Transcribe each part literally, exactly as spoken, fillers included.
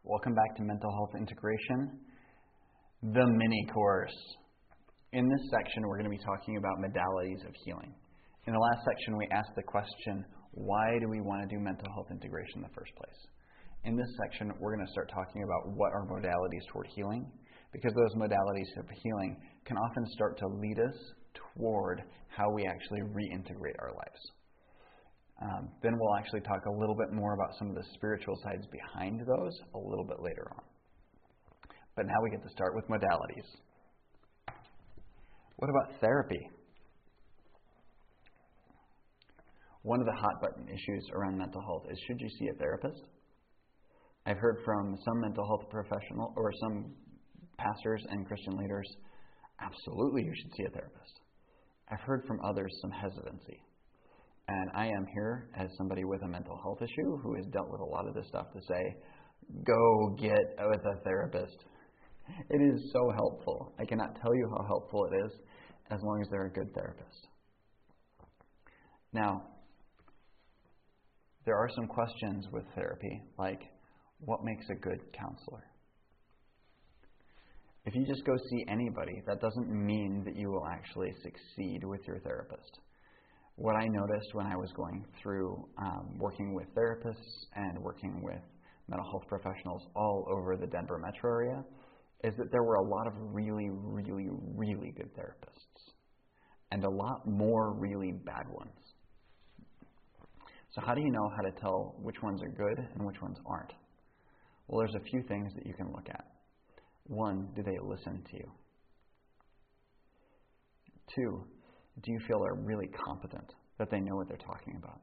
Welcome back to Mental Health Integration, the mini course. In this section, we're going to be talking about modalities of healing. In the last section, we asked the question, why do we want to do mental health integration in the first place? In this section, we're going to start talking about what are modalities toward healing, because those modalities of healing can often start to lead us toward how we actually reintegrate our lives. Um, then we'll actually talk a little bit more about some of the spiritual sides behind those a little bit later on. But now we get to start with modalities. What about therapy? One of the hot button issues around mental health is, should you see a therapist? I've heard from some mental health professional or some pastors and Christian leaders, absolutely you should see a therapist. I've heard from others some hesitancy. And I am here as somebody with a mental health issue who has dealt with a lot of this stuff to say, go get with a therapist. It is so helpful. I cannot tell you how helpful it is as long as they're a good therapist. Now, there are some questions with therapy, like what makes a good counselor? If you just go see anybody, that doesn't mean that you will actually succeed with your therapist. What I noticed when I was going through um, working with therapists and working with mental health professionals all over the Denver metro area is that there were a lot of really, really, really good therapists and a lot more really bad ones. So how do you know how to tell which ones are good and which ones aren't? Well, there's a few things that you can look at. One, do they listen to you? Two, do you feel they're really competent, that they know what they're talking about?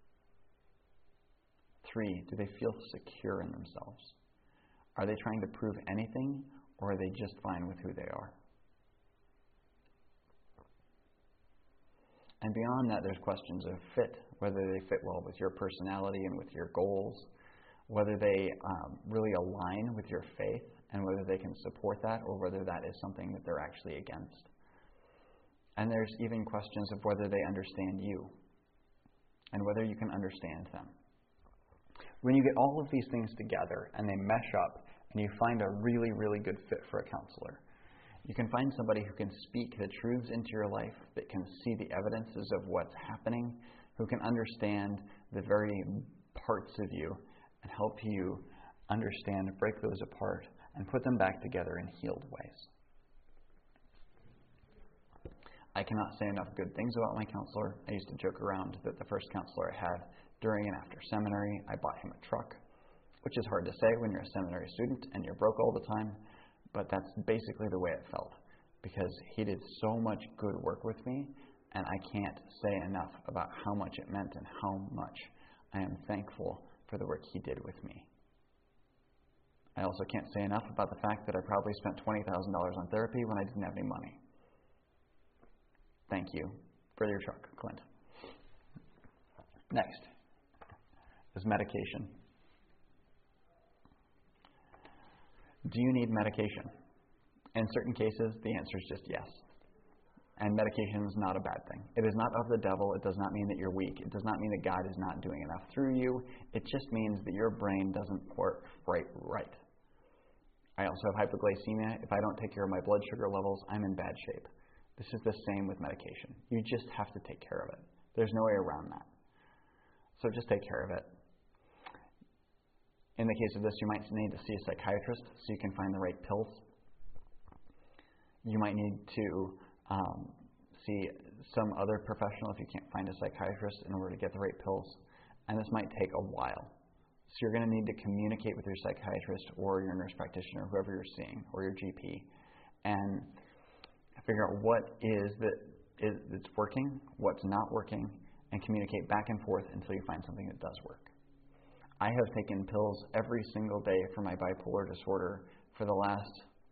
Three, do they feel secure in themselves? Are they trying to prove anything, or are they just fine with who they are? And beyond that, there's questions of fit, whether they fit well with your personality and with your goals, whether they um, really align with your faith, and whether they can support that, or whether that is something that they're actually against. And there's even questions of whether they understand you and whether you can understand them. When you get all of these things together and they mesh up and you find a really, really good fit for a counselor, you can find somebody who can speak the truths into your life, that can see the evidences of what's happening, who can understand the very parts of you and help you understand, break those apart, and put them back together in healed ways. I cannot say enough good things about my counselor. I used to joke around that the first counselor I had during and after seminary, I bought him a truck, which is hard to say when you're a seminary student and you're broke all the time, but that's basically the way it felt, because he did so much good work with me, and I can't say enough about how much it meant and how much I am thankful for the work he did with me. I also can't say enough about the fact that I probably spent twenty thousand dollars on therapy when I didn't have any money. Thank you for your truck, Clint. Next is medication. Do you need medication? In certain cases, the answer is just yes. And medication is not a bad thing. It is not of the devil. It does not mean that you're weak. It does not mean that God is not doing enough through you. It just means that your brain doesn't work right. right. I also have hypoglycemia. If I don't take care of my blood sugar levels, I'm in bad shape. This is the same with medication. You just have to take care of it. There's no way around that. So just take care of it. In the case of this, you might need to see a psychiatrist so you can find the right pills. You might need to um, see some other professional if you can't find a psychiatrist in order to get the right pills. And this might take a while. So you're going to need to communicate with your psychiatrist or your nurse practitioner, whoever you're seeing, or your G P, and figure out what is that is that's working, what's not working, and communicate back and forth until you find something that does work. I have taken pills every single day for my bipolar disorder for the last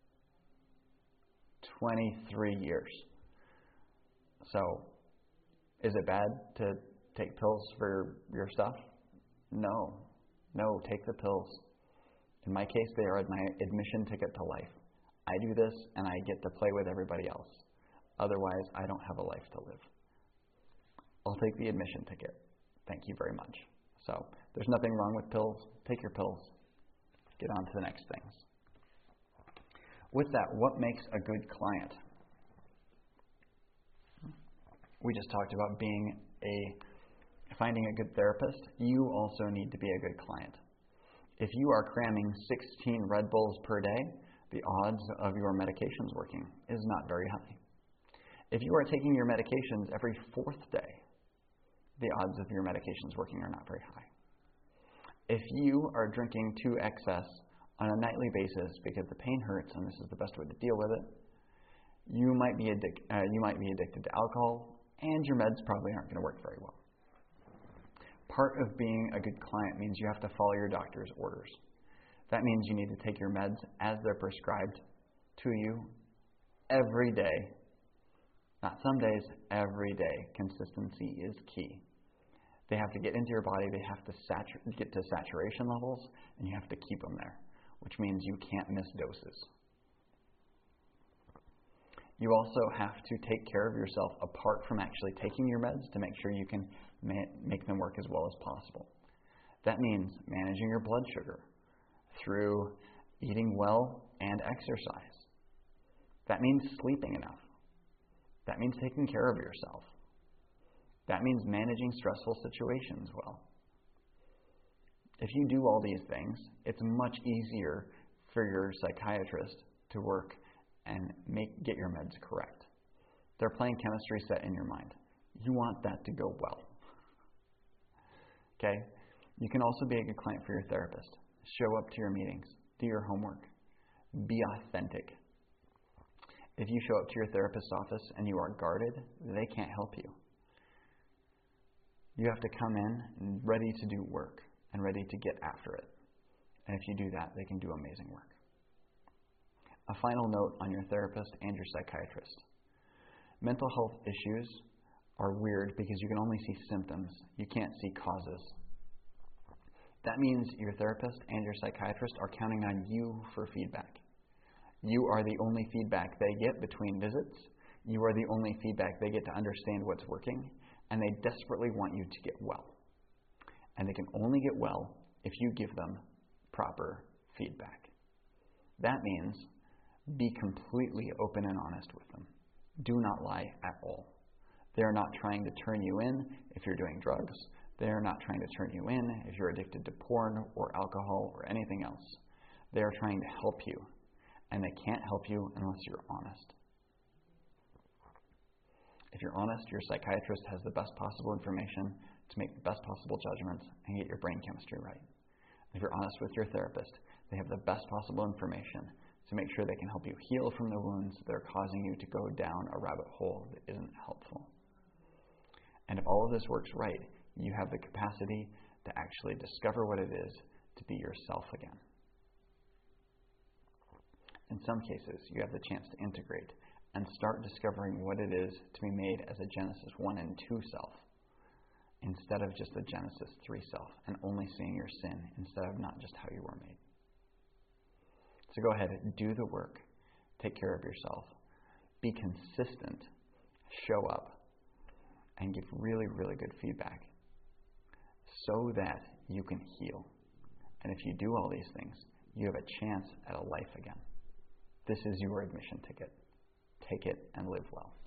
twenty-three years. So, is it bad to take pills for your stuff? No. No, take the pills. In my case, they are my admission ticket to life. I do this, and I get to play with everybody else. Otherwise, I don't have a life to live. I'll take the admission ticket. Thank you very much. So, there's nothing wrong with pills. Take your pills. get on to the next things. With that, what makes a good client? We just talked about being a finding a good therapist. You also need to be a good client. If you are cramming sixteen Red Bulls per day, the odds of your medications working is not very high. If you are taking your medications every fourth day, the odds of your medications working are not very high. If you are drinking to excess on a nightly basis because the pain hurts and this is the best way to deal with it, you might be addic- uh, you might be addicted to alcohol, and your meds probably aren't going to work very well. Part of being a good client means you have to follow your doctor's orders. That means you need to take your meds as they're prescribed to you every day. Not some days, every day. Consistency is key. They have to get into your body, they have to satur- get to saturation levels, and you have to keep them there, which means you can't miss doses. You also have to take care of yourself apart from actually taking your meds to make sure you can ma- make them work as well as possible. That means managing your blood sugar through eating well and exercise. That means sleeping enough. That means taking care of yourself. That means managing stressful situations well. If you do all these things, it's much easier for your psychiatrist to work and make get your meds correct. They're playing chemistry set in your mind. You want that to go well. Okay? You can also be a good client for your therapist. Show up to your meetings. Do your homework. Be authentic. If you show up to your therapist's office and you are guarded, they can't help you. You have to come in ready to do work and ready to get after it. And if you do that, they can do amazing work. A final note on your therapist and your psychiatrist. Mental health issues are weird because you can only see symptoms. You can't see causes. That means your therapist and your psychiatrist are counting on you for feedback. You are the only feedback they get between visits. You are the only feedback they get to understand what's working, and they desperately want you to get well. And they can only get well if you give them proper feedback. That means be completely open and honest with them. Do not lie at all. They are not trying to turn you in if you're doing drugs. They are not trying to turn you in if you're addicted to porn or alcohol or anything else. They are trying to help you, and they can't help you unless you're honest. If you're honest, your psychiatrist has the best possible information to make the best possible judgments and get your brain chemistry right. If you're honest with your therapist, they have the best possible information to make sure they can help you heal from the wounds that are causing you to go down a rabbit hole that isn't helpful. And if all of this works right, you have the capacity to actually discover what it is to be yourself again. In some cases, you have the chance to integrate and start discovering what it is to be made as a Genesis one and two self, instead of just a Genesis three self, and only seeing your sin instead of not just how you were made. So go ahead, do the work, take care of yourself, be consistent, show up, and give really, really good feedback so that you can heal. And if you do all these things, you have a chance at a life again. This is your admission ticket. Take it and live well.